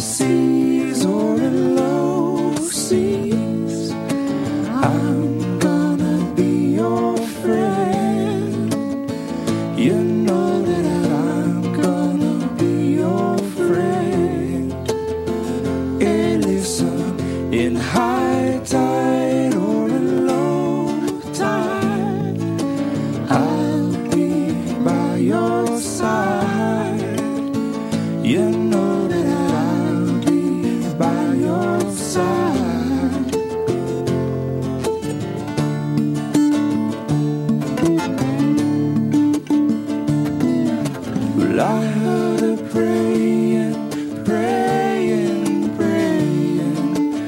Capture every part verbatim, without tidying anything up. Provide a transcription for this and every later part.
seas or in low seas, I'm gonna be your friend. You know that I'm gonna be your friend. Hey, listen, in high tide or in low tide, I'll be by your side. You know that I'll be by your side. Well, I heard her praying, praying, praying.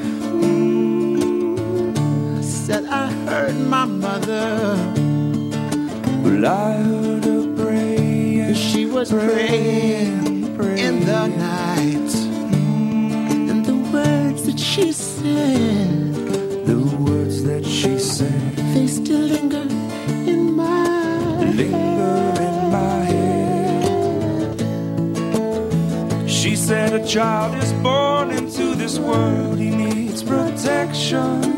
Mm. I said I heard my mother. Well, I heard her praying. She was praying, praying in the night. Mm. And the words that she said, the words that she said, they still linger in my linger in my head. She said a child is born into this world, he needs protection.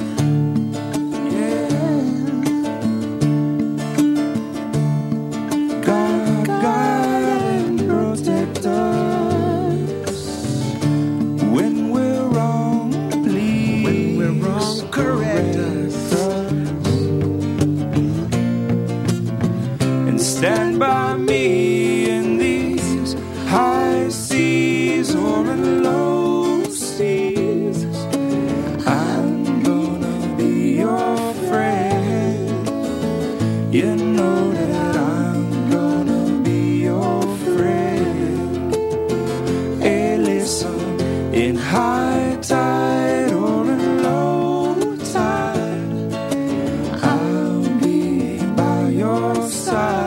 Stand by me in these high seas or in low seas. I'm gonna be your friend. You know that I'm gonna be your friend. Hey, listen, in high tide or in low tide, I'll be by your side.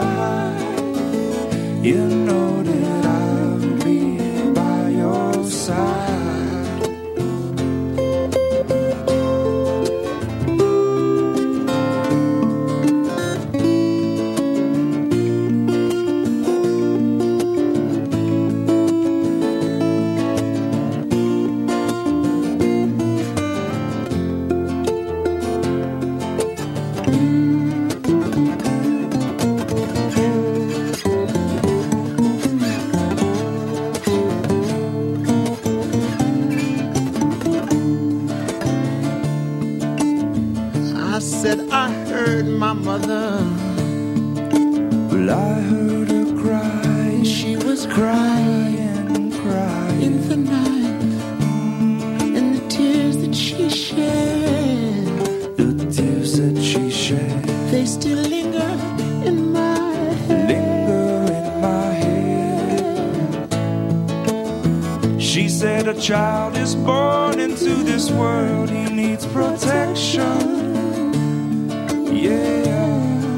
You know that I'll be by your side. I said I heard my mother. Well, I heard her cry. She was crying, crying in the night. And the tears that she shed, the tears that she shed, they still linger in my head. Linger in my head. She said a child is born into this world, he needs protection. Yeah,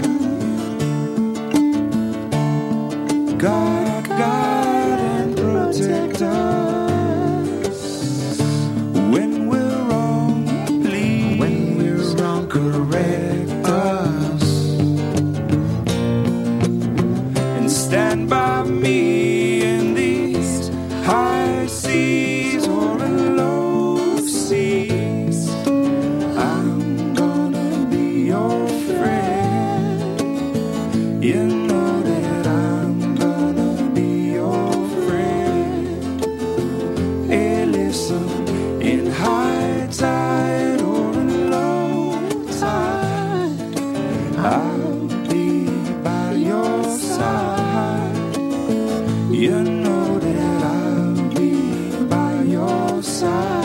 God, God, and protect us. When we're wrong, please, When we're wrong, correct us. And stand by me in these high seas or in low seas. I'm gonna be your friend. You know that I'm gonna be your friend. Hey, listen, in high tide or in low tide, I'll be by your side. You know that I'll be by your side.